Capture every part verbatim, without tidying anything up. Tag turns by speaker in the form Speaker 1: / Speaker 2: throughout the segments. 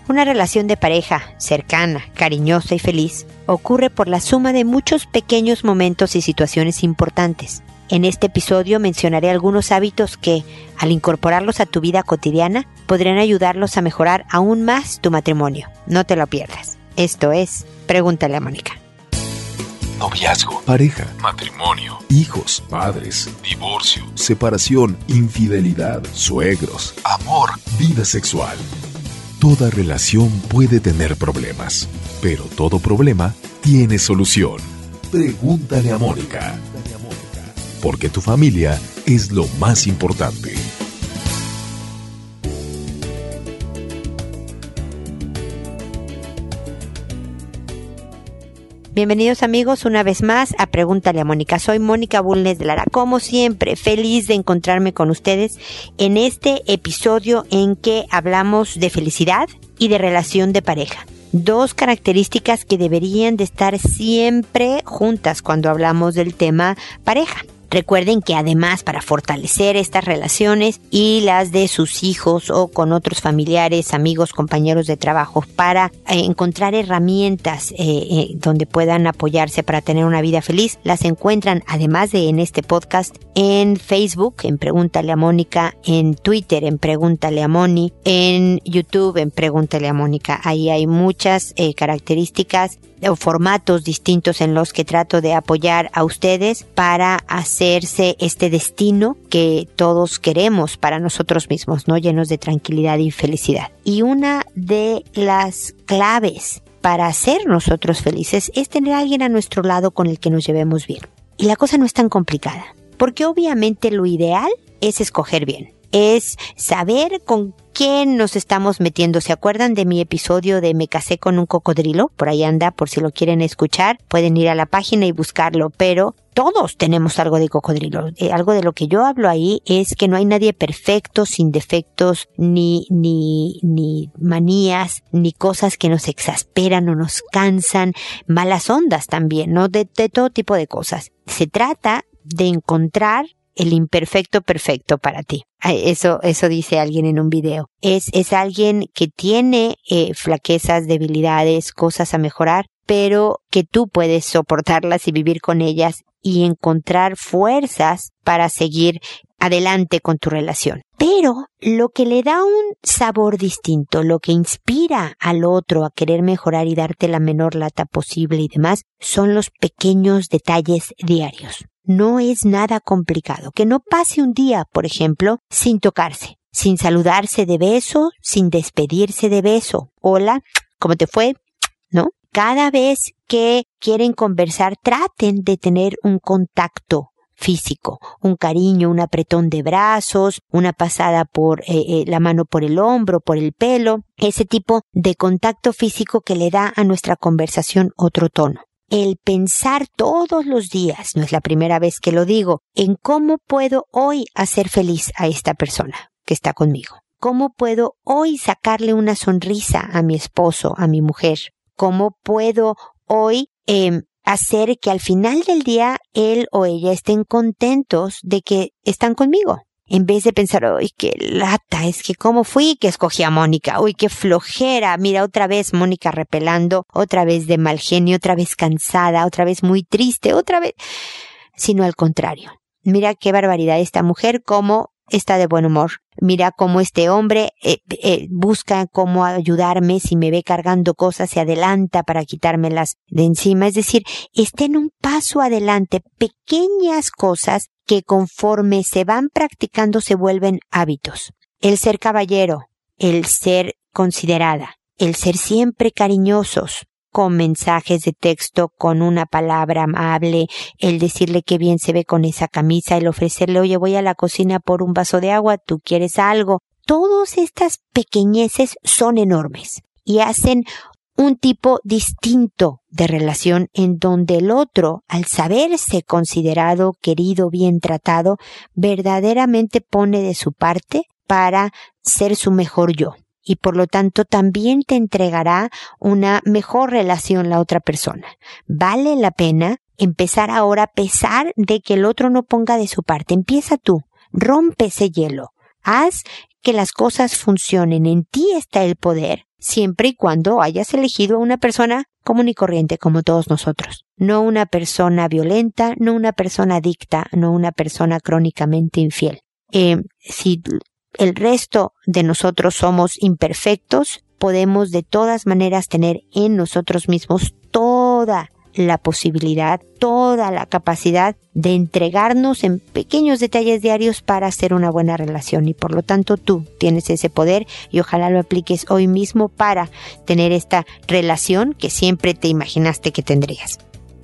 Speaker 1: Una relación de pareja cercana, cariñosa y feliz ocurre por la suma de muchos pequeños momentos y situaciones importantes. En este episodio mencionaré algunos hábitos que, al incorporarlos a tu vida cotidiana, podrían ayudarlos a mejorar aún más tu matrimonio. No te lo pierdas. Esto es Pregúntale a Mónica.
Speaker 2: Noviazgo, pareja, matrimonio, hijos, padres, divorcio, separación, infidelidad, suegros, amor, vida sexual. Toda relación puede tener problemas, pero todo problema tiene solución. Pregúntale a Mónica. Porque tu familia es lo más importante.
Speaker 1: Bienvenidos amigos una vez más a Pregúntale a Mónica. Soy Mónica Bulnes de Lara, como siempre, feliz de encontrarme con ustedes en este episodio en que hablamos de felicidad y de relación de pareja. Dos características que deberían de estar siempre juntas cuando hablamos del tema pareja. Recuerden que además, para fortalecer estas relaciones y las de sus hijos o con otros familiares, amigos, compañeros de trabajo, para eh, encontrar herramientas eh, eh, donde puedan apoyarse para tener una vida feliz, las encuentran además de en este podcast en Facebook, en Pregúntale a Mónica, en Twitter, en Pregúntale a Moni, en YouTube, en Pregúntale a Mónica. Ahí hay muchas eh, características o formatos distintos en los que trato de apoyar a ustedes para hacerse este destino que todos queremos para nosotros mismos, ¿no? Llenos de tranquilidad y felicidad. Y una de las claves para ser nosotros felices es tener a alguien a nuestro lado con el que nos llevemos bien. Y la cosa no es tan complicada, porque obviamente lo ideal es escoger bien. Es saber con quién nos estamos metiendo. ¿Se acuerdan de mi episodio de Me casé con un cocodrilo? Por ahí anda, por si lo quieren escuchar. Pueden ir a la página y buscarlo, pero todos tenemos algo de cocodrilo. Eh, algo de lo que yo hablo ahí es que no hay nadie perfecto, sin defectos, ni, ni, ni manías, ni cosas que nos exasperan o nos cansan, malas ondas también, ¿no? De, de todo tipo de cosas. Se trata de encontrar el imperfecto perfecto para ti. Eso, eso dice alguien en un video. Es, es alguien que tiene eh, flaquezas, debilidades, cosas a mejorar, pero que tú puedes soportarlas y vivir con ellas y encontrar fuerzas para seguir adelante con tu relación. Pero lo que le da un sabor distinto, lo que inspira al otro a querer mejorar y darte la menor lata posible y demás, son los pequeños detalles diarios. No es nada complicado. Que no pase un día, por ejemplo, sin tocarse, sin saludarse de beso, sin despedirse de beso. Hola, ¿cómo te fue? ¿No? Cada vez que quieren conversar, traten de tener un contacto físico, un cariño, un apretón de brazos, una pasada por eh, eh, la mano por el hombro, por el pelo, ese tipo de contacto físico que le da a nuestra conversación otro tono. El pensar todos los días, no es la primera vez que lo digo, en cómo puedo hoy hacer feliz a esta persona que está conmigo. ¿Cómo puedo hoy sacarle una sonrisa a mi esposo, a mi mujer? ¿Cómo puedo hoy eh, hacer que al final del día él o ella estén contentos de que están conmigo? En vez de pensar, uy, qué lata, es que cómo fui que escogí a Mónica, uy, qué flojera, mira, otra vez Mónica repelando, otra vez de mal genio, otra vez cansada, otra vez muy triste, otra vez, sino al contrario. Mira qué barbaridad esta mujer, cómo está de buen humor. Mira cómo este hombre eh, eh, busca cómo ayudarme, si me ve cargando cosas se adelanta para quitármelas de encima. Es decir, está en un paso adelante, pequeñas cosas que conforme se van practicando se vuelven hábitos. El ser caballero, el ser considerada, el ser siempre cariñosos, con mensajes de texto, con una palabra amable, el decirle qué bien se ve con esa camisa, el ofrecerle, oye, voy a la cocina por un vaso de agua, ¿tú quieres algo? Todas estas pequeñeces son enormes y hacen un tipo distinto de relación en donde el otro, al saberse considerado, querido, bien tratado, verdaderamente pone de su parte para ser su mejor yo. Y por lo tanto también te entregará una mejor relación la otra persona. Vale la pena empezar ahora a pesar de que el otro no ponga de su parte. Empieza tú, rompe ese hielo, haz que las cosas funcionen. En ti está el poder siempre y cuando hayas elegido a una persona común y corriente como todos nosotros. No una persona violenta, no una persona adicta, no una persona crónicamente infiel. Eh, si el resto de nosotros somos imperfectos, podemos de todas maneras tener en nosotros mismos toda la posibilidad, toda la capacidad de entregarnos en pequeños detalles diarios para hacer una buena relación, y por lo tanto tú tienes ese poder y ojalá lo apliques hoy mismo para tener esta relación que siempre te imaginaste que tendrías.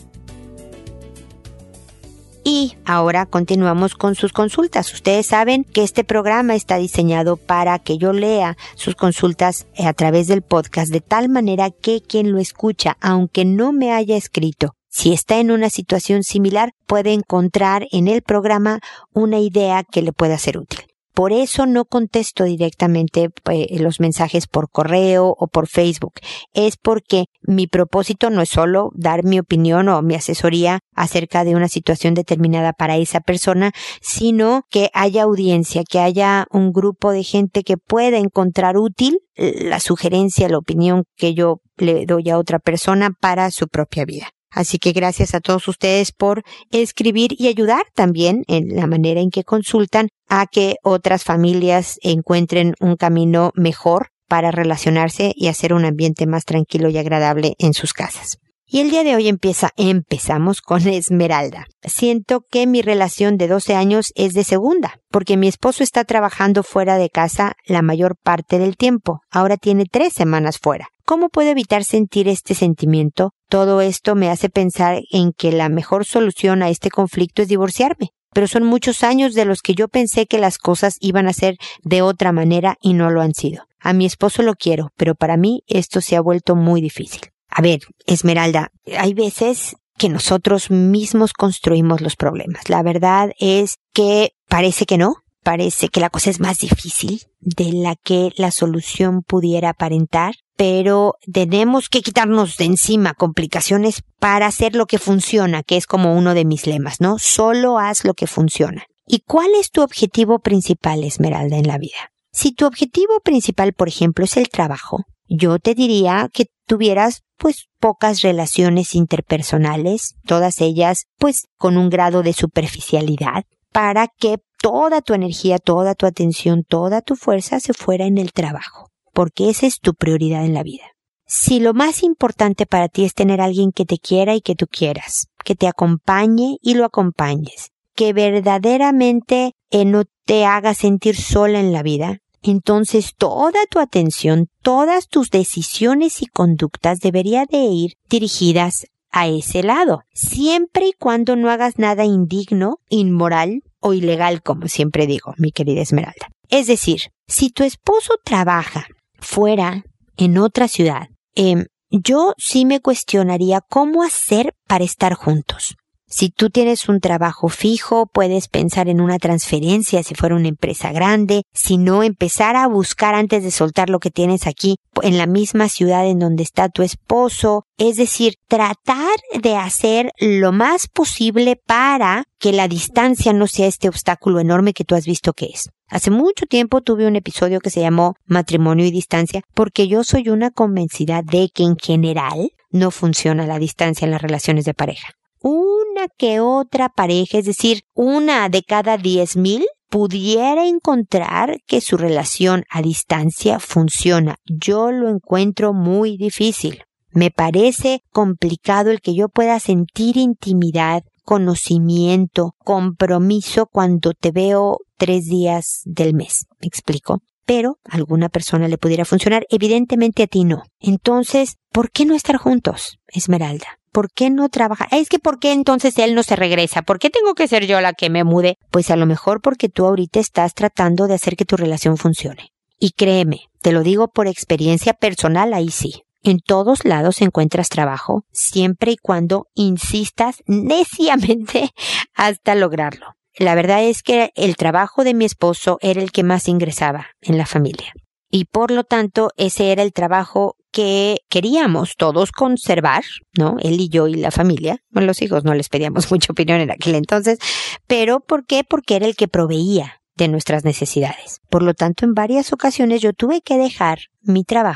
Speaker 1: Y ahora continuamos con sus consultas. Ustedes saben que este programa está diseñado para que yo lea sus consultas a través del podcast, de tal manera que quien lo escucha, aunque no me haya escrito, si está en una situación similar, puede encontrar en el programa una idea que le pueda ser útil. Por eso no contesto directamente eh, los mensajes por correo o por Facebook. Es porque mi propósito no es solo dar mi opinión o mi asesoría acerca de una situación determinada para esa persona, sino que haya audiencia, que haya un grupo de gente que pueda encontrar útil la sugerencia, la opinión que yo le doy a otra persona para su propia vida. Así que gracias a todos ustedes por escribir y ayudar también en la manera en que consultan a que otras familias encuentren un camino mejor para relacionarse y hacer un ambiente más tranquilo y agradable en sus casas. Y el día de hoy empieza, empezamos con Esmeralda. Siento que mi relación de doce años es de segunda, porque mi esposo está trabajando fuera de casa la mayor parte del tiempo. Ahora tiene tres semanas fuera. ¿Cómo puedo evitar sentir este sentimiento? Todo esto me hace pensar en que la mejor solución a este conflicto es divorciarme. Pero son muchos años de los que yo pensé que las cosas iban a ser de otra manera y no lo han sido. A mi esposo lo quiero, pero para mí esto se ha vuelto muy difícil. A ver, Esmeralda, hay veces que nosotros mismos construimos los problemas. La verdad es que parece que no, parece que la cosa es más difícil de la que la solución pudiera aparentar, pero tenemos que quitarnos de encima complicaciones para hacer lo que funciona, que es como uno de mis lemas, ¿no? Solo haz lo que funciona. ¿Y cuál es tu objetivo principal, Esmeralda, en la vida? Si tu objetivo principal, por ejemplo, es el trabajo, yo te diría que tuvieras pues pocas relaciones interpersonales, todas ellas pues con un grado de superficialidad, para que toda tu energía, toda tu atención, toda tu fuerza se fuera en el trabajo, porque esa es tu prioridad en la vida. Si lo más importante para ti es tener a alguien que te quiera y que tú quieras, que te acompañe y lo acompañes, que verdaderamente eh, no te haga sentir sola en la vida, entonces toda tu atención, todas tus decisiones y conductas deberían de ir dirigidas a ese lado, siempre y cuando no hagas nada indigno, inmoral o ilegal, como siempre digo, mi querida Esmeralda. Es decir, si tu esposo trabaja fuera, en otra ciudad, eh, yo sí me cuestionaría cómo hacer para estar juntos. Si tú tienes un trabajo fijo, puedes pensar en una transferencia si fuera una empresa grande. Si no, empezar a buscar antes de soltar lo que tienes aquí en la misma ciudad en donde está tu esposo. Es decir, tratar de hacer lo más posible para que la distancia no sea este obstáculo enorme que tú has visto que es. Hace mucho tiempo tuve un episodio que se llamó Matrimonio y Distancia, porque yo soy una convencida de que en general no funciona la distancia en las relaciones de pareja. Una que otra pareja, es decir, una de cada diez mil, pudiera encontrar que su relación a distancia funciona. Yo lo encuentro muy difícil. Me parece complicado el que yo pueda sentir intimidad, conocimiento, compromiso cuando te veo tres días del mes. ¿Me explico? Pero a alguna persona le pudiera funcionar, evidentemente a ti no. Entonces, ¿por qué no estar juntos, Esmeralda? ¿Por qué no trabajar? Es que ¿por qué entonces él no se regresa? ¿Por qué tengo que ser yo la que me mude? Pues a lo mejor porque tú ahorita estás tratando de hacer que tu relación funcione. Y créeme, te lo digo por experiencia personal, ahí sí. En todos lados encuentras trabajo, siempre y cuando insistas neciamente hasta lograrlo. La verdad es que el trabajo de mi esposo era el que más ingresaba en la familia. Y por lo tanto, ese era el trabajo que queríamos todos conservar, ¿no? Él y yo y la familia. Bueno, los hijos no les pedíamos mucha opinión en aquel entonces. ¿Pero por qué? Porque era el que proveía de nuestras necesidades. Por lo tanto, en varias ocasiones yo tuve que dejar mi trabajo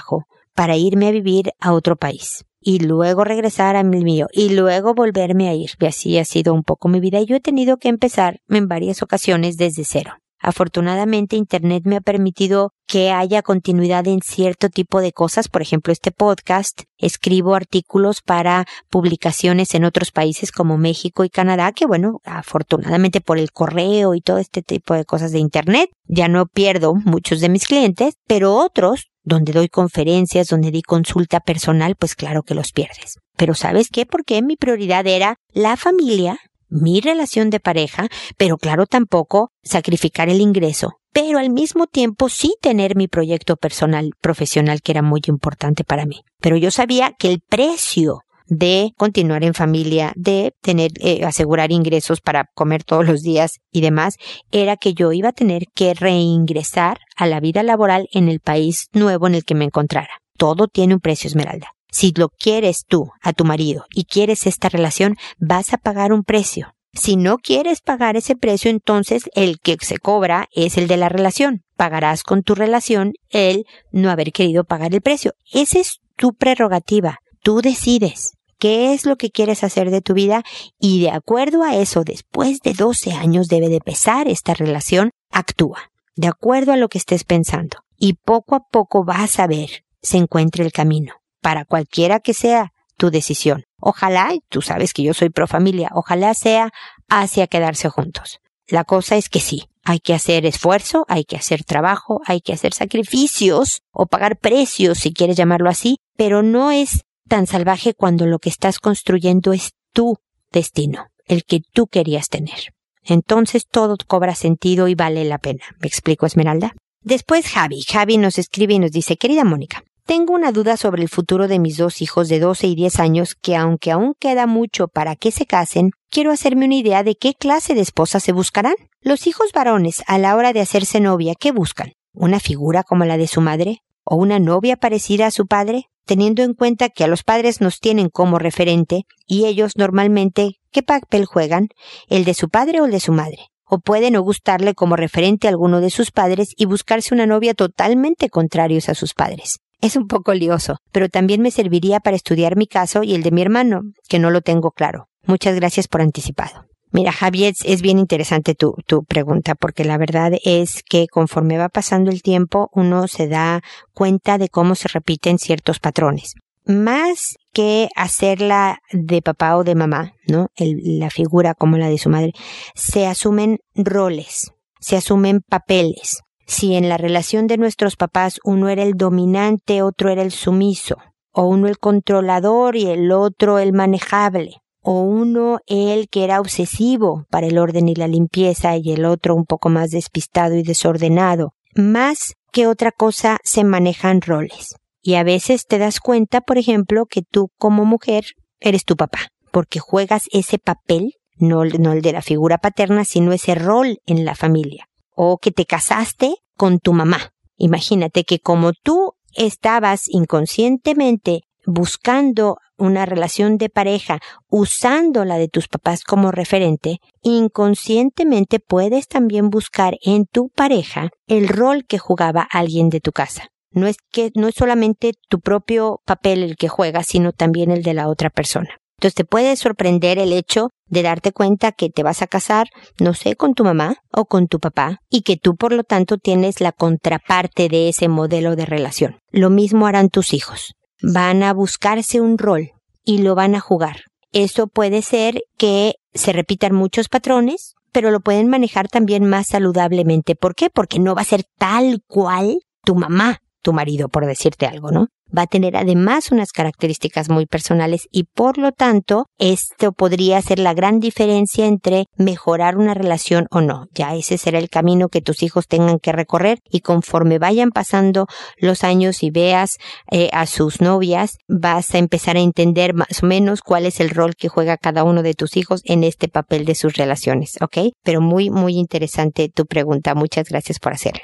Speaker 1: para irme a vivir a otro país y luego regresar a mi mío y luego volverme a ir. Y así ha sido un poco mi vida y yo he tenido que empezar en varias ocasiones desde cero. Afortunadamente, Internet me ha permitido que haya continuidad en cierto tipo de cosas. Por ejemplo, este podcast. Escribo artículos para publicaciones en otros países como México y Canadá, que bueno, afortunadamente por el correo y todo este tipo de cosas de Internet, ya no pierdo muchos de mis clientes, pero otros, donde doy conferencias, donde di consulta personal, pues claro que los pierdes. Pero ¿sabes qué? Porque mi prioridad era la familia, mi relación de pareja, pero claro, tampoco sacrificar el ingreso, pero al mismo tiempo sí tener mi proyecto personal, profesional, que era muy importante para mí. Pero yo sabía que el precio de continuar en familia, de tener, eh, asegurar ingresos para comer todos los días y demás, era que yo iba a tener que reingresar a la vida laboral en el país nuevo en el que me encontrara. Todo tiene un precio, Esmeralda. Si lo quieres tú, a tu marido, y quieres esta relación, vas a pagar un precio. Si no quieres pagar ese precio, entonces el que se cobra es el de la relación. Pagarás con tu relación el no haber querido pagar el precio. Esa es tu prerrogativa. Tú decides qué es lo que quieres hacer de tu vida y de acuerdo a eso, después de doce años debe de pesar esta relación, actúa. De acuerdo a lo que estés pensando. Y poco a poco vas a ver, se encuentra el camino. Para cualquiera que sea tu decisión. Ojalá, y tú sabes que yo soy pro familia, ojalá sea hacia quedarse juntos. La cosa es que sí, hay que hacer esfuerzo, hay que hacer trabajo, hay que hacer sacrificios o pagar precios, si quieres llamarlo así, pero no es tan salvaje cuando lo que estás construyendo es tu destino, el que tú querías tener. Entonces todo cobra sentido y vale la pena. ¿Me explico, Esmeralda? Después Javi. Javi nos escribe y nos dice, querida Mónica, tengo una duda sobre el futuro de mis dos hijos de doce y diez años que aunque aún queda mucho para que se casen, quiero hacerme una idea de qué clase de esposa se buscarán. Los hijos varones, a la hora de hacerse novia, ¿qué buscan? ¿Una figura como la de su madre? ¿O una novia parecida a su padre? Teniendo en cuenta que a los padres nos tienen como referente y ellos normalmente, ¿qué papel juegan? ¿El de su padre o el de su madre? O puede no gustarle como referente a alguno de sus padres y buscarse una novia totalmente contrarios a sus padres. Es un poco lioso, pero también me serviría para estudiar mi caso y el de mi hermano, que no lo tengo claro. Muchas gracias por anticipado. Mira, Javier, es bien interesante tu, tu pregunta, porque la verdad es que conforme va pasando el tiempo, uno se da cuenta de cómo se repiten ciertos patrones. Más que hacerla de papá o de mamá, ¿no? El, la figura como la de su madre, se asumen roles, se asumen papeles. Si en la relación de nuestros papás uno era el dominante, otro era el sumiso, o uno el controlador y el otro el manejable, o uno el que era obsesivo para el orden y la limpieza y el otro un poco más despistado y desordenado, más que otra cosa se manejan roles. Y a veces te das cuenta, por ejemplo, que tú como mujer eres tu papá, porque juegas ese papel, no, no el de la figura paterna, sino ese rol en la familia. O que te casaste con tu mamá. Imagínate que como tú estabas inconscientemente buscando una relación de pareja, usando la de tus papás como referente, inconscientemente puedes también buscar en tu pareja el rol que jugaba alguien de tu casa. No es que, no es solamente tu propio papel el que juegas, sino también el de la otra persona. Entonces te puede sorprender el hecho de darte cuenta que te vas a casar, no sé, con tu mamá o con tu papá, y que tú por lo tanto tienes la contraparte de ese modelo de relación. Lo mismo harán tus hijos. Van a buscarse un rol y lo van a jugar. Eso puede ser que se repitan muchos patrones, pero lo pueden manejar también más saludablemente. ¿Por qué? Porque no va a ser tal cual tu mamá, tu marido, por decirte algo, ¿no? Va a tener además unas características muy personales y por lo tanto esto podría ser la gran diferencia entre mejorar una relación o no. Ya ese será el camino que tus hijos tengan que recorrer y conforme vayan pasando los años y veas eh, a sus novias, vas a empezar a entender más o menos cuál es el rol que juega cada uno de tus hijos en este papel de sus relaciones, ¿ok? Pero muy, muy interesante tu pregunta. Muchas gracias por hacerla.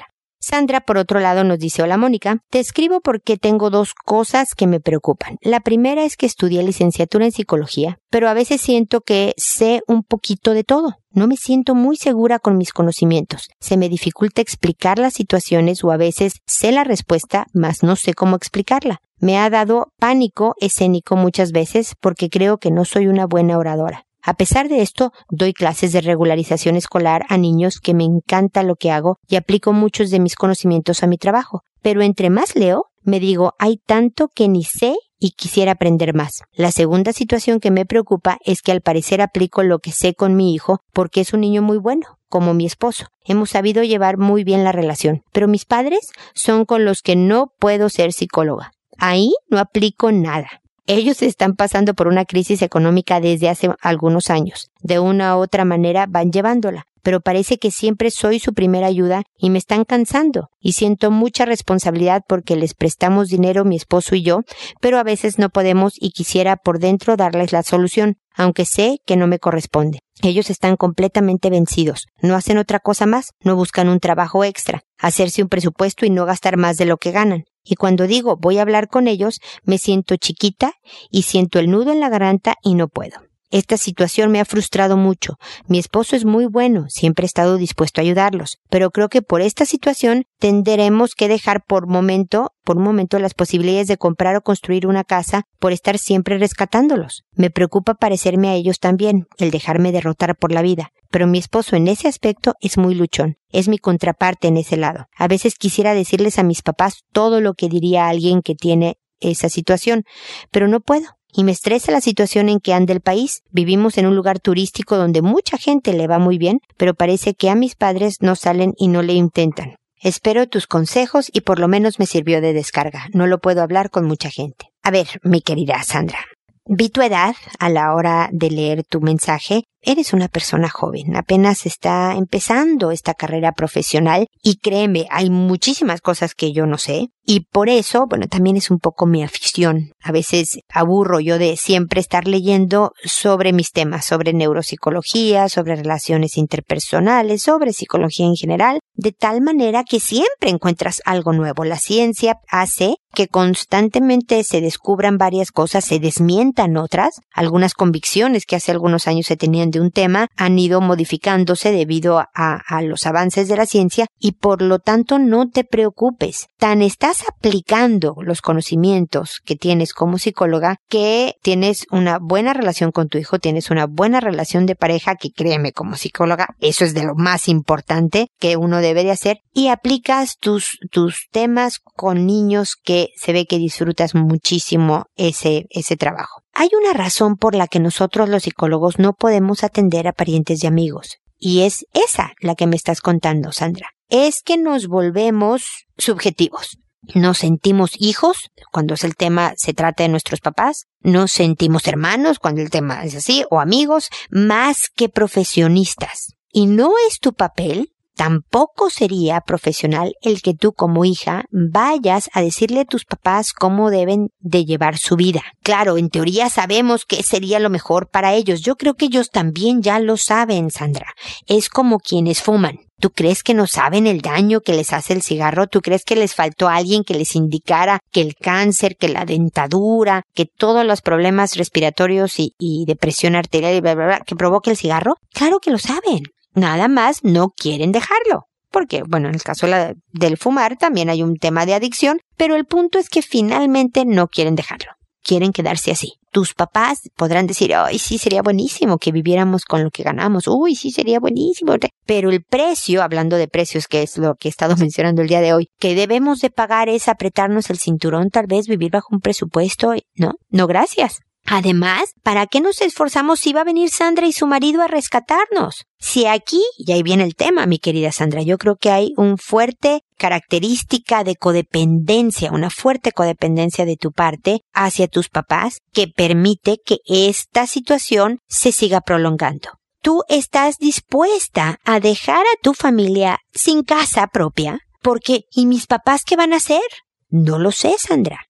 Speaker 1: Sandra, por otro lado, nos dice: hola Mónica, te escribo porque tengo dos cosas que me preocupan. La primera es que estudié licenciatura en psicología, pero a veces siento que sé un poquito de todo. No me siento muy segura con mis conocimientos. Se me dificulta explicar las situaciones o a veces sé la respuesta, mas no sé cómo explicarla. Me ha dado pánico escénico muchas veces porque creo que no soy una buena oradora. A pesar de esto, doy clases de regularización escolar a niños, que me encanta lo que hago y aplico muchos de mis conocimientos a mi trabajo. Pero entre más leo, me digo, hay tanto que ni sé y quisiera aprender más. La segunda situación que me preocupa es que al parecer aplico lo que sé con mi hijo porque es un niño muy bueno, como mi esposo. Hemos sabido llevar muy bien la relación, pero mis padres son con los que no puedo ser psicóloga. Ahí no aplico nada. Ellos están pasando por una crisis económica desde hace algunos años. De una u otra manera van llevándola, pero parece que siempre soy su primera ayuda y me están cansando. Y siento mucha responsabilidad porque les prestamos dinero mi esposo y yo, pero a veces no podemos y quisiera por dentro darles la solución, aunque sé que no me corresponde. Ellos están completamente vencidos. No hacen otra cosa más, no buscan un trabajo extra, hacerse un presupuesto y no gastar más de lo que ganan. Y cuando digo voy a hablar con ellos, me siento chiquita y siento el nudo en la garganta y no puedo. Esta situación me ha frustrado mucho. Mi esposo es muy bueno, siempre he estado dispuesto a ayudarlos, pero creo que por esta situación tendremos que dejar por momento, por un momento las posibilidades de comprar o construir una casa por estar siempre rescatándolos. Me preocupa parecerme a ellos también, el dejarme derrotar por la vida. Pero mi esposo en ese aspecto es muy luchón, es mi contraparte en ese lado. A veces quisiera decirles a mis papás todo lo que diría alguien que tiene esa situación, pero no puedo. Y me estresa la situación en que anda el país. Vivimos en un lugar turístico donde mucha gente le va muy bien, pero parece que a mis padres no salen y no le intentan. Espero tus consejos y por lo menos me sirvió de descarga. No lo puedo hablar con mucha gente. A ver, mi querida Sandra, vi tu edad a la hora de leer tu mensaje. Eres una persona joven, apenas está empezando esta carrera profesional y créeme, hay muchísimas cosas que yo no sé y por eso, bueno, también es un poco mi afición. A veces aburro yo de siempre estar leyendo sobre mis temas, sobre neuropsicología, sobre relaciones interpersonales, sobre psicología en general, de tal manera que siempre encuentras algo nuevo. La ciencia hace que constantemente se descubran varias cosas, se desmientan otras, algunas convicciones que hace algunos años se tenían de un tema han ido modificándose debido a, a los avances de la ciencia y por lo tanto no te preocupes. Tan estás aplicando los conocimientos que tienes como psicóloga que tienes una buena relación con tu hijo, tienes una buena relación de pareja que créeme como psicóloga, eso es de lo más importante que uno debe de hacer y aplicas tus, tus temas con niños que se ve que disfrutas muchísimo ese, ese trabajo. Hay una razón por la que nosotros los psicólogos no podemos atender a parientes y amigos. Y es esa la que me estás contando, Sandra. Es que nos volvemos subjetivos. Nos sentimos hijos cuando es el tema se trata de nuestros papás. Nos sentimos hermanos cuando el tema es así, o amigos, más que profesionistas. Y no es tu papel. Tampoco sería profesional el que tú como hija vayas a decirle a tus papás cómo deben de llevar su vida. Claro, en teoría sabemos qué sería lo mejor para ellos. Yo creo que ellos también ya lo saben, Sandra. Es como quienes fuman. ¿Tú crees que no saben el daño que les hace el cigarro? ¿Tú crees que les faltó alguien que les indicara que el cáncer, que la dentadura, que todos los problemas respiratorios y, y de presión arterial y bla, bla, bla, que provoca el cigarro? Claro que lo saben. Nada más no quieren dejarlo. Porque, bueno, en el caso de la, del fumar también hay un tema de adicción, pero el punto es que finalmente no quieren dejarlo. Quieren quedarse así. Tus papás podrán decir, ay, sí, sería buenísimo que viviéramos con lo que ganamos. Uy, sí, sería buenísimo. Pero el precio, hablando de precios, que es lo que he estado mencionando el día de hoy, que debemos de pagar es apretarnos el cinturón, tal vez vivir bajo un presupuesto. No, no, gracias. Además, ¿para qué nos esforzamos si va a venir Sandra y su marido a rescatarnos? Si aquí, y ahí viene el tema, mi querida Sandra, yo creo que hay una fuerte característica de codependencia, una fuerte codependencia de tu parte hacia tus papás que permite que esta situación se siga prolongando. ¿Tú estás dispuesta a dejar a tu familia sin casa propia? Porque, ¿y mis papás qué van a hacer? No lo sé, Sandra.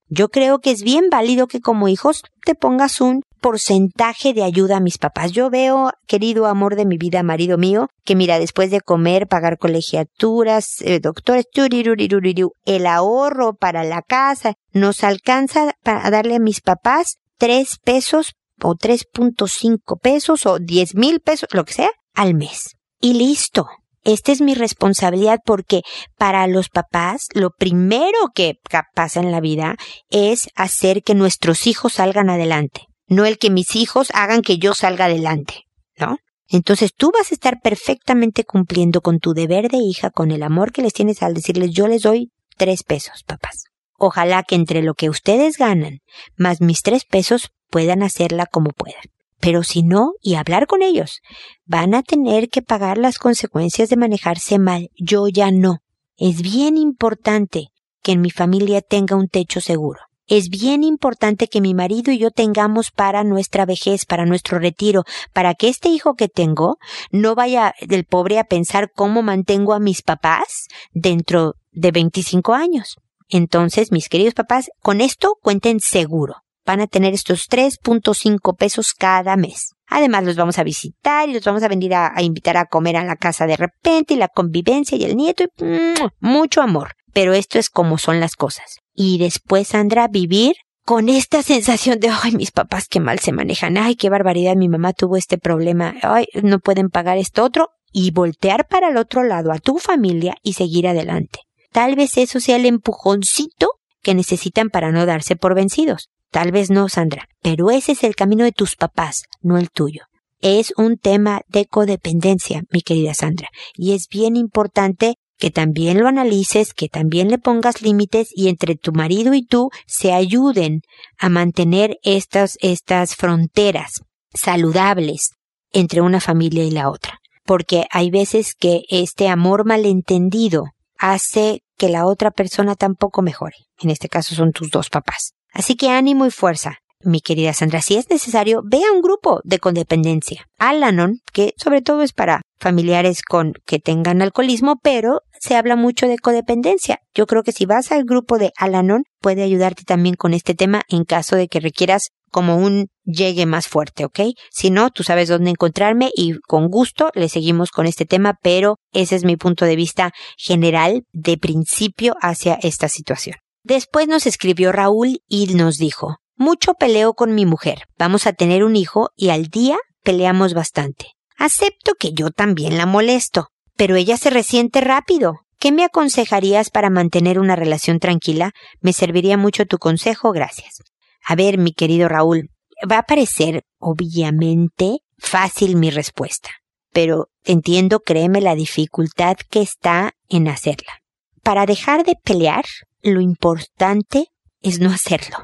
Speaker 1: Yo creo que es bien válido que como hijos te pongas un porcentaje de ayuda a mis papás. Yo veo, querido amor de mi vida, marido mío, que mira, después de comer, pagar colegiaturas, eh, doctores, turiruririruriru, el ahorro para la casa, nos alcanza para darle a mis papás tres pesos o tres punto cinco pesos o diez mil pesos, lo que sea, al mes. Y listo. Esta es mi responsabilidad porque para los papás lo primero que pasa en la vida es hacer que nuestros hijos salgan adelante, no el que mis hijos hagan que yo salga adelante, ¿no? Entonces tú vas a estar perfectamente cumpliendo con tu deber de hija, con el amor que les tienes al decirles yo les doy tres pesos, papás. Ojalá que entre lo que ustedes ganan más mis tres pesos puedan hacerla como puedan. Pero si no, y hablar con ellos, van a tener que pagar las consecuencias de manejarse mal. Yo ya no. Es bien importante que en mi familia tenga un techo seguro. Es bien importante que mi marido y yo tengamos para nuestra vejez, para nuestro retiro, para que este hijo que tengo no vaya del pobre a pensar cómo mantengo a mis papás dentro de veinticinco años. Entonces, mis queridos papás, con esto cuenten seguro. Van a tener estos tres punto cinco pesos cada mes. Además, los vamos a visitar y los vamos a venir a, a invitar a comer a la casa de repente y la convivencia y el nieto y ¡mua! Mucho amor. Pero esto es como son las cosas. Y después, Sandra, vivir con esta sensación de, ay, mis papás qué mal se manejan, ay, qué barbaridad, mi mamá tuvo este problema, ay, no pueden pagar esto otro, y voltear para el otro lado a tu familia y seguir adelante. Tal vez eso sea el empujoncito que necesitan para no darse por vencidos. Tal vez no, Sandra, pero ese es el camino de tus papás, no el tuyo. Es un tema de codependencia, mi querida Sandra, y es bien importante que también lo analices, que también le pongas límites y entre tu marido y tú se ayuden a mantener estas, estas fronteras saludables entre una familia y la otra. Porque hay veces que este amor malentendido hace que la otra persona tampoco mejore. En este caso son tus dos papás. Así que ánimo y fuerza, mi querida Sandra. Si es necesario, ve a un grupo de codependencia. Al-Anon, que sobre todo es para familiares con que tengan alcoholismo, pero se habla mucho de codependencia. Yo creo que si vas al grupo de Al-Anon, puede ayudarte también con este tema en caso de que requieras como un llegue más fuerte, ¿ok? Si no, tú sabes dónde encontrarme y con gusto le seguimos con este tema, pero ese es mi punto de vista general de principio hacia esta situación. Después nos escribió Raúl y nos dijo, mucho peleo con mi mujer, vamos a tener un hijo y al día peleamos bastante. Acepto que yo también la molesto, pero ella se resiente rápido. ¿Qué me aconsejarías para mantener una relación tranquila? Me serviría mucho tu consejo, gracias. A ver, mi querido Raúl, va a parecer obviamente fácil mi respuesta, pero entiendo, créeme, la dificultad que está en hacerla. Para dejar de pelear, lo importante es no hacerlo.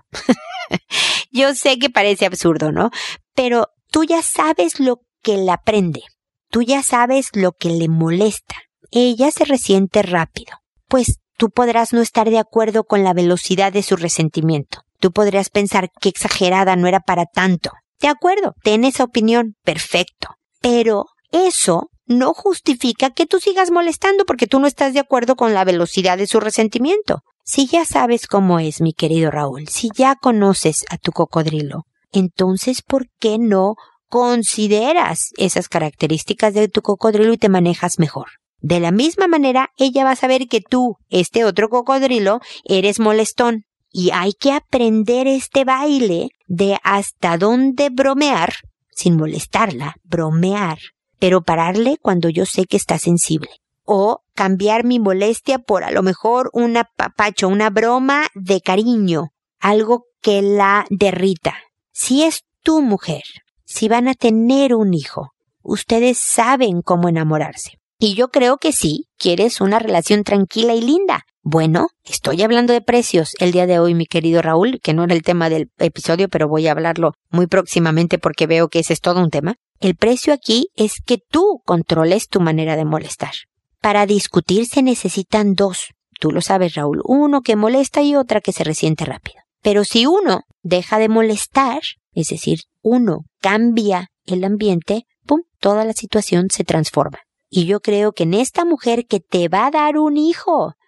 Speaker 1: Yo sé que parece absurdo, ¿no? Pero tú ya sabes lo que la prende. Tú ya sabes lo que le molesta. Ella se resiente rápido. Pues tú podrás no estar de acuerdo con la velocidad de su resentimiento. Tú podrías pensar que exagerada, no era para tanto. De acuerdo, ten esa opinión. Perfecto. Pero eso no justifica que tú sigas molestando porque tú no estás de acuerdo con la velocidad de su resentimiento. Si ya sabes cómo es, mi querido Raúl, si ya conoces a tu cocodrilo, entonces ¿por qué no consideras esas características de tu cocodrilo y te manejas mejor? De la misma manera, ella va a saber que tú, este otro cocodrilo, eres molestón. Y hay que aprender este baile de hasta dónde bromear, sin molestarla, bromear, pero pararle cuando yo sé que está sensible. O cambiar mi molestia por a lo mejor un apapacho, una broma de cariño, algo que la derrita. Si es tu mujer, si van a tener un hijo, ustedes saben cómo enamorarse. Y yo creo que sí, quieres una relación tranquila y linda. Bueno, estoy hablando de precios el día de hoy, mi querido Raúl, que no era el tema del episodio, pero voy a hablarlo muy próximamente porque veo que ese es todo un tema. El precio aquí es que tú controles tu manera de molestar. Para discutir se necesitan dos. Tú lo sabes, Raúl. Uno que molesta y otra que se resiente rápido. Pero si uno deja de molestar, es decir, uno cambia el ambiente, ¡pum!, toda la situación se transforma. Y yo creo que en esta mujer que te va a dar un hijo,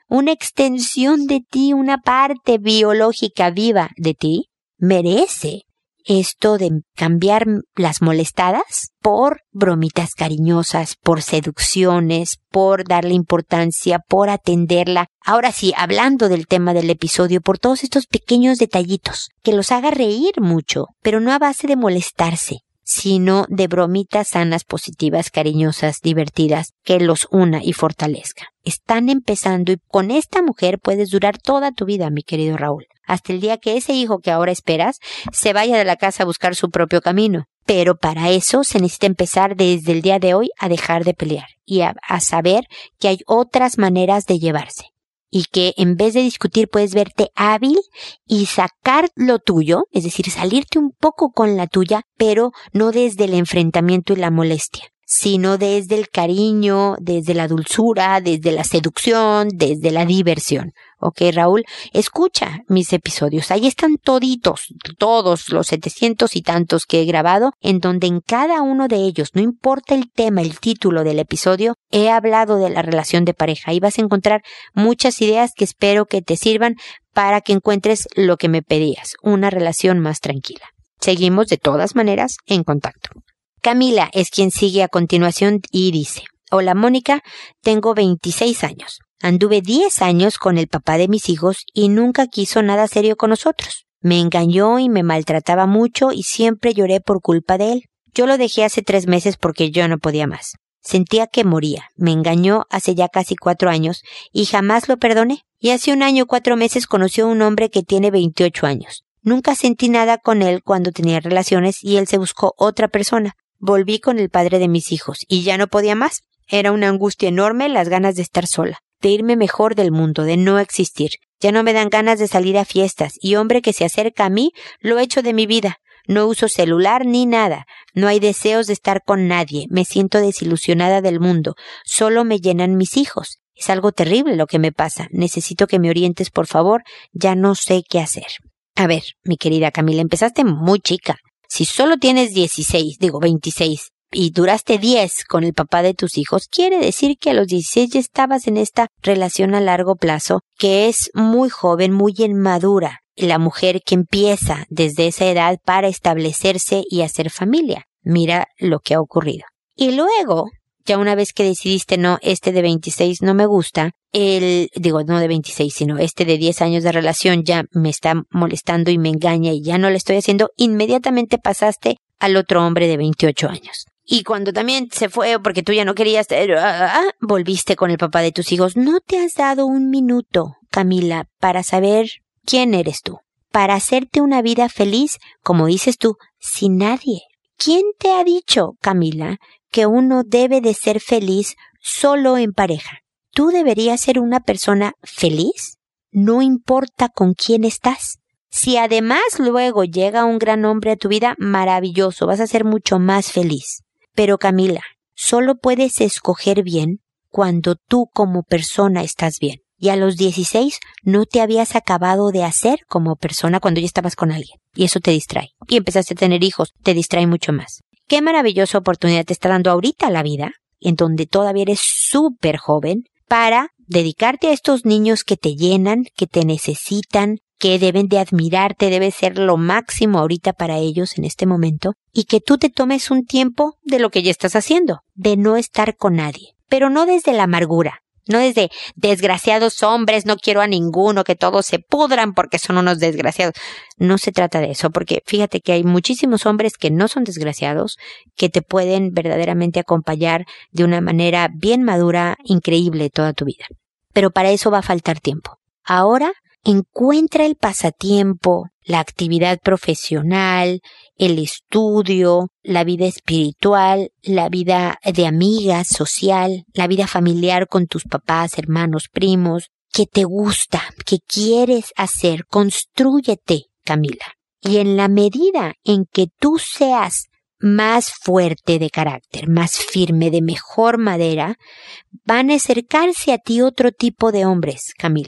Speaker 1: una extensión de ti, una parte biológica viva de ti, merece esto de cambiar las molestadas por bromitas cariñosas, por seducciones, por darle importancia, por atenderla. Ahora sí, hablando del tema del episodio, por todos estos pequeños detallitos, que los haga reír mucho, pero no a base de molestarse, sino de bromitas sanas, positivas, cariñosas, divertidas, que los una y fortalezca. Están empezando y con esta mujer puedes durar toda tu vida, mi querido Raúl, hasta el día que ese hijo que ahora esperas se vaya de la casa a buscar su propio camino. Pero para eso se necesita empezar desde el día de hoy a dejar de pelear y a, a saber que hay otras maneras de llevarse. Y que en vez de discutir puedes verte hábil y sacar lo tuyo, es decir, salirte un poco con la tuya, pero no desde el enfrentamiento y la molestia, sino desde el cariño, desde la dulzura, desde la seducción, desde la diversión. Ok, Raúl, escucha mis episodios. Ahí están toditos, todos los setecientos y tantos que he grabado, en donde en cada uno de ellos, no importa el tema, el título del episodio, he hablado de la relación de pareja. Ahí vas a encontrar muchas ideas que espero que te sirvan para que encuentres lo que me pedías, una relación más tranquila. Seguimos de todas maneras en contacto. Camila es quien sigue a continuación y dice: Hola Mónica, tengo veintiséis años. Anduve diez años con el papá de mis hijos y nunca quiso nada serio con nosotros. Me engañó y me maltrataba mucho y siempre lloré por culpa de él. Yo lo dejé hace tres meses porque yo no podía más. Sentía que moría. Me engañó hace ya casi cuatro años y jamás lo perdoné. Y hace un año cuatro meses conoció a un hombre que tiene veintiocho años. Nunca sentí nada con él cuando tenía relaciones y él se buscó otra persona. Volví con el padre de mis hijos y ya no podía más. Era una angustia enorme las ganas de estar sola, de irme mejor del mundo, de no existir. Ya no me dan ganas de salir a fiestas y hombre que se acerca a mí lo echo de mi vida. No uso celular ni nada. No hay deseos de estar con nadie. Me siento desilusionada del mundo. Solo me llenan mis hijos. Es algo terrible lo que me pasa. Necesito que me orientes, por favor. Ya no sé qué hacer. A ver, mi querida Camila, empezaste muy chica. Si solo tienes dieciséis, digo veintiséis, y duraste diez con el papá de tus hijos, quiere decir que a los dieciséis ya estabas en esta relación a largo plazo, que es muy joven, muy inmadura, la mujer que empieza desde esa edad para establecerse y hacer familia. Mira lo que ha ocurrido. Y luego, ya una vez que decidiste, no, este de veintiséis no me gusta, el, digo, no de veintiséis, sino este de diez años de relación ya me está molestando y me engaña y ya no le estoy haciendo, inmediatamente pasaste al otro hombre de veintiocho años. Y cuando también se fue porque tú ya no querías, eh, ah, ah, volviste con el papá de tus hijos. ¿No te has dado un minuto, Camila, para saber quién eres tú? Para hacerte una vida feliz, como dices tú, sin nadie. ¿Quién te ha dicho, Camila, que uno debe de ser feliz solo en pareja? ¿Tú deberías ser una persona feliz? No importa con quién estás. Si además luego llega un gran hombre a tu vida, maravilloso, vas a ser mucho más feliz. Pero Camila, solo puedes escoger bien cuando tú como persona estás bien. Y a los dieciséis no te habías acabado de hacer como persona cuando ya estabas con alguien. Y eso te distrae. Y empezaste a tener hijos, te distrae mucho más. Qué maravillosa oportunidad te está dando ahorita la vida, en donde todavía eres súper joven, para dedicarte a estos niños que te llenan, que te necesitan, que deben de admirarte, debe ser lo máximo ahorita para ellos en este momento, y que tú te tomes un tiempo de lo que ya estás haciendo, de no estar con nadie, pero no desde la amargura, no desde desgraciados hombres, no quiero a ninguno, que todos se pudran porque son unos desgraciados. No se trata de eso, porque fíjate que hay muchísimos hombres que no son desgraciados, que te pueden verdaderamente acompañar de una manera bien madura, increíble toda tu vida. Pero para eso va a faltar tiempo. Ahora, encuentra el pasatiempo, la actividad profesional, el estudio, la vida espiritual, la vida de amigas, social, la vida familiar con tus papás, hermanos, primos, que te gusta, que quieres hacer. Constrúyete, Camila. Y en la medida en que tú seas más fuerte de carácter, más firme, de mejor madera, van a acercarse a ti otro tipo de hombres, Camila.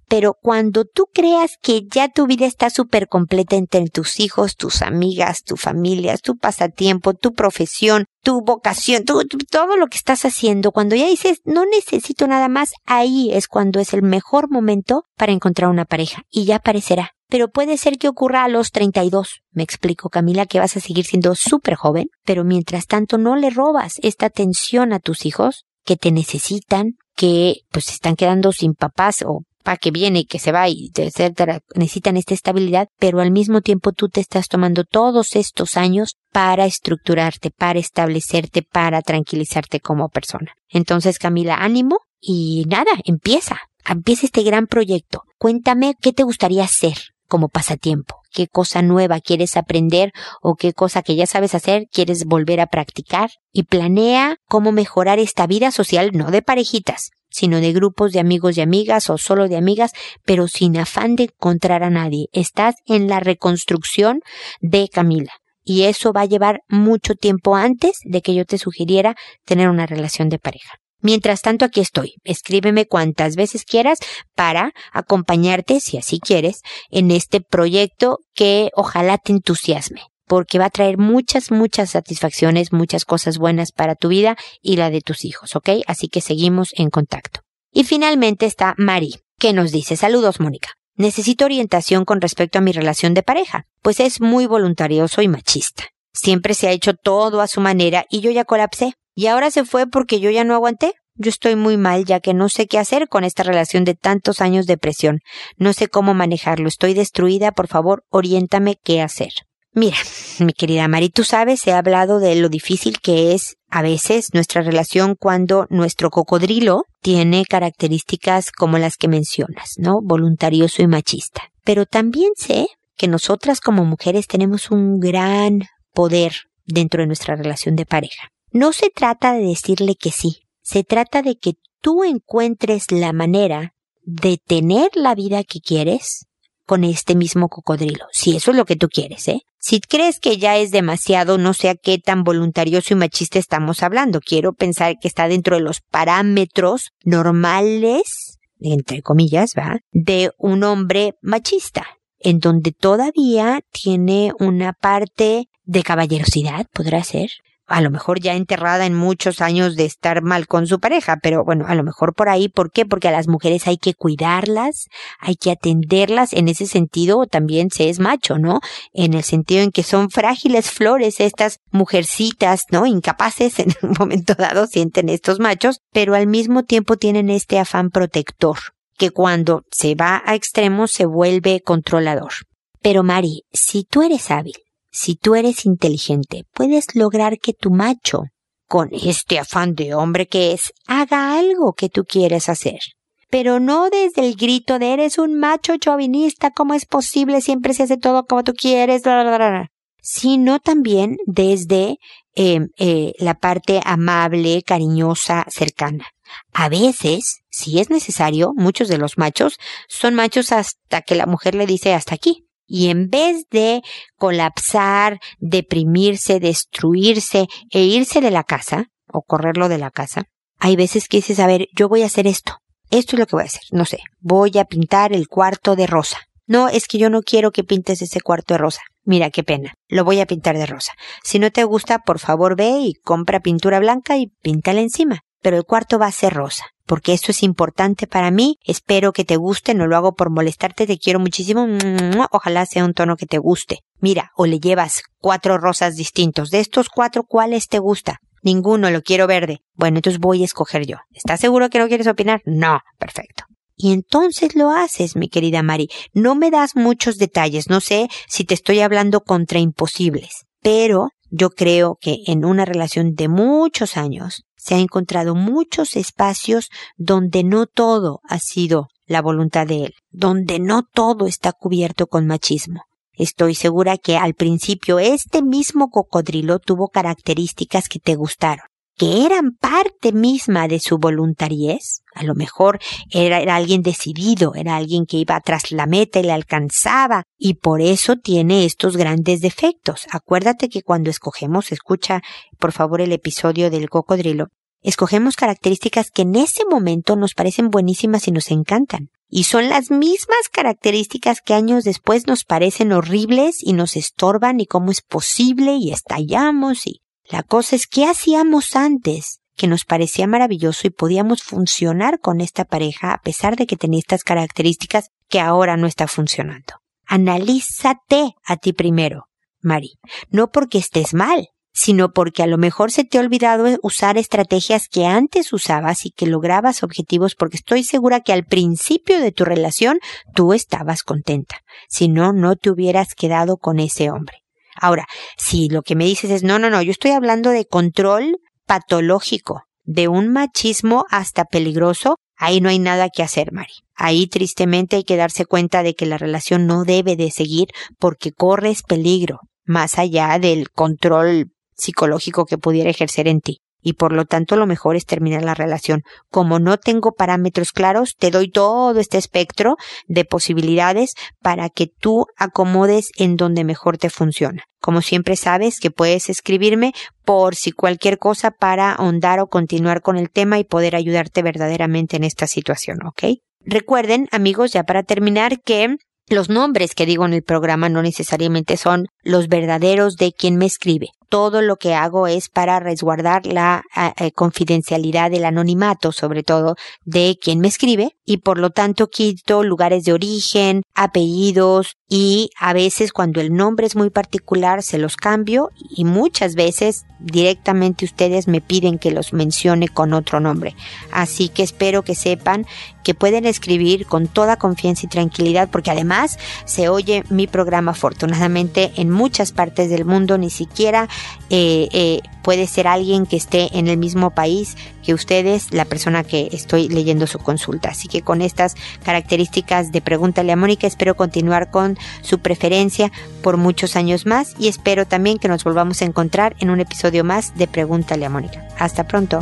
Speaker 1: Pero cuando tú creas que ya tu vida está súper completa entre tus hijos, tus amigas, tu familia, tu pasatiempo, tu profesión, tu vocación, tu, tu, todo lo que estás haciendo, cuando ya dices, no necesito nada más, ahí es cuando es el mejor momento para encontrar una pareja. Y ya aparecerá. Pero puede ser que ocurra a los treinta y dos. Me explico, Camila, que vas a seguir siendo súper joven, pero mientras tanto no le robas esta atención a tus hijos que te necesitan, que pues se están quedando sin papás o papá que viene y que se va y etcétera, necesitan esta estabilidad, pero al mismo tiempo tú te estás tomando todos estos años para estructurarte, para establecerte, para tranquilizarte como persona. Entonces, Camila, ánimo y nada, empieza, empieza este gran proyecto. Cuéntame qué te gustaría hacer como pasatiempo, qué cosa nueva quieres aprender o qué cosa que ya sabes hacer quieres volver a practicar y planea cómo mejorar esta vida social, no de parejitas, sino de grupos de amigos y amigas o solo de amigas, pero sin afán de encontrar a nadie. Estás en la reconstrucción de Camila y eso va a llevar mucho tiempo antes de que yo te sugiriera tener una relación de pareja. Mientras tanto, aquí estoy. Escríbeme cuantas veces quieras para acompañarte, si así quieres, en este proyecto que ojalá te entusiasme, porque va a traer muchas, muchas satisfacciones, muchas cosas buenas para tu vida y la de tus hijos, ¿ok? Así que seguimos en contacto. Y finalmente está Mari, que nos dice, saludos, Mónica. Necesito orientación con respecto a mi relación de pareja, pues es muy voluntarioso y machista. Siempre se ha hecho todo a su manera y yo ya colapsé. Y ahora se fue porque yo ya no aguanté. Yo estoy muy mal ya que no sé qué hacer con esta relación de tantos años de presión. No sé cómo manejarlo. Estoy destruida. Por favor, oriéntame qué hacer. Mira, mi querida Mari, tú sabes, he hablado de lo difícil que es a veces nuestra relación cuando nuestro cocodrilo tiene características como las que mencionas, ¿no? Voluntarioso y machista. Pero también sé que nosotras como mujeres tenemos un gran poder dentro de nuestra relación de pareja. No se trata de decirle que sí, se trata de que tú encuentres la manera de tener la vida que quieres con este mismo cocodrilo, si eso es lo que tú quieres, ¿eh? Si crees que ya es demasiado, no sé a qué tan voluntarioso y machista estamos hablando. Quiero pensar que está dentro de los parámetros normales, entre comillas, ¿va? De un hombre machista, en donde todavía tiene una parte de caballerosidad, podrá ser. A lo mejor ya enterrada en muchos años de estar mal con su pareja, pero bueno, a lo mejor por ahí. ¿Por qué? Porque a las mujeres hay que cuidarlas, hay que atenderlas. En ese sentido también se es macho, ¿no? En el sentido en que son frágiles flores estas mujercitas, ¿no? Incapaces en un momento dado sienten estos machos, pero al mismo tiempo tienen este afán protector, que cuando se va a extremos se vuelve controlador. Pero Mari, si tú eres hábil, si tú eres inteligente, puedes lograr que tu macho, con este afán de hombre que es, haga algo que tú quieres hacer. Pero no desde el grito de eres un macho chauvinista, ¿cómo es posible? Siempre se hace todo como tú quieres, bla, bla, bla, bla. Sino también desde eh, eh, la parte amable, cariñosa, cercana. A veces, si es necesario, muchos de los machos son machos hasta que la mujer le dice hasta aquí. Y en vez de colapsar, deprimirse, destruirse e irse de la casa, o correrlo de la casa, hay veces que dices, a ver, yo voy a hacer esto. Esto es lo que voy a hacer. No sé, voy a pintar el cuarto de rosa. No, es que yo no quiero que pintes ese cuarto de rosa. Mira, qué pena. Lo voy a pintar de rosa. Si no te gusta, por favor ve y compra pintura blanca y píntala encima. Pero el cuarto va a ser rosa, porque esto es importante para mí. Espero que te guste, no lo hago por molestarte, te quiero muchísimo. Ojalá sea un tono que te guste. Mira, o le llevas cuatro rosas distintos. De estos cuatro, ¿cuáles te gusta? Ninguno, lo quiero verde. Bueno, entonces voy a escoger yo. ¿Estás seguro que no quieres opinar? No, perfecto. Y entonces lo haces, mi querida Mari. No me das muchos detalles, no sé si te estoy hablando contra imposibles, pero yo creo que en una relación de muchos años se ha encontrado muchos espacios donde no todo ha sido la voluntad de él, donde no todo está cubierto con machismo. Estoy segura que al principio este mismo cocodrilo tuvo características que te gustaron, que eran parte misma de su voluntariez. A lo mejor era, era alguien decidido, era alguien que iba tras la meta y la alcanzaba, y por eso tiene estos grandes defectos. Acuérdate que cuando escogemos, escucha por favor el episodio del cocodrilo, escogemos características que en ese momento nos parecen buenísimas y nos encantan. Y son las mismas características que años después nos parecen horribles y nos estorban y cómo es posible y estallamos. Y la cosa es, ¿qué hacíamos antes que nos parecía maravilloso y podíamos funcionar con esta pareja a pesar de que tenía estas características que ahora no está funcionando? Analízate a ti primero, Mari. No porque estés mal, sino porque a lo mejor se te ha olvidado usar estrategias que antes usabas y que lograbas objetivos, porque estoy segura que al principio de tu relación tú estabas contenta. Si no, no te hubieras quedado con ese hombre. Ahora, si lo que me dices es, no, no, no, yo estoy hablando de control patológico, de un machismo hasta peligroso, ahí no hay nada que hacer, Mari. Ahí tristemente hay que darse cuenta de que la relación no debe de seguir porque corres peligro, más allá del control psicológico que pudiera ejercer en ti. Y por lo tanto lo mejor es terminar la relación. Como no tengo parámetros claros, te doy todo este espectro de posibilidades para que tú acomodes en donde mejor te funciona. Como siempre sabes que puedes escribirme por si cualquier cosa para ahondar o continuar con el tema y poder ayudarte verdaderamente en esta situación, ¿ok? Recuerden, amigos, ya para terminar, que los nombres que digo en el programa no necesariamente son los verdaderos de quien me escribe. Todo lo que hago es para resguardar la eh, confidencialidad del anonimato, sobre todo de quien me escribe, y por lo tanto quito lugares de origen, apellidos, y a veces cuando el nombre es muy particular se los cambio, y muchas veces directamente ustedes me piden que los mencione con otro nombre. Así que espero que sepan que pueden escribir con toda confianza y tranquilidad, porque además se oye mi programa afortunadamente en muchas partes del mundo. Ni siquiera eh, eh, puede ser alguien que esté en el mismo país que ustedes, la persona que estoy leyendo su consulta. Así que con estas características de Pregúntale a Mónica, espero continuar con su preferencia por muchos años más, y espero también que nos volvamos a encontrar en un episodio más de Pregúntale a Mónica. Hasta pronto.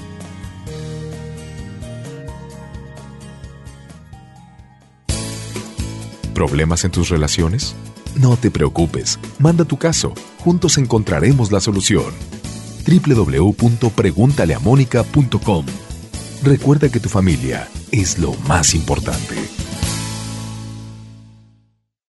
Speaker 2: ¿Problemas en tus relaciones? No te preocupes, manda tu caso, juntos encontraremos la solución. doble u doble u doble u punto pregúntale a mónica punto com. Recuerda que tu familia es lo más importante.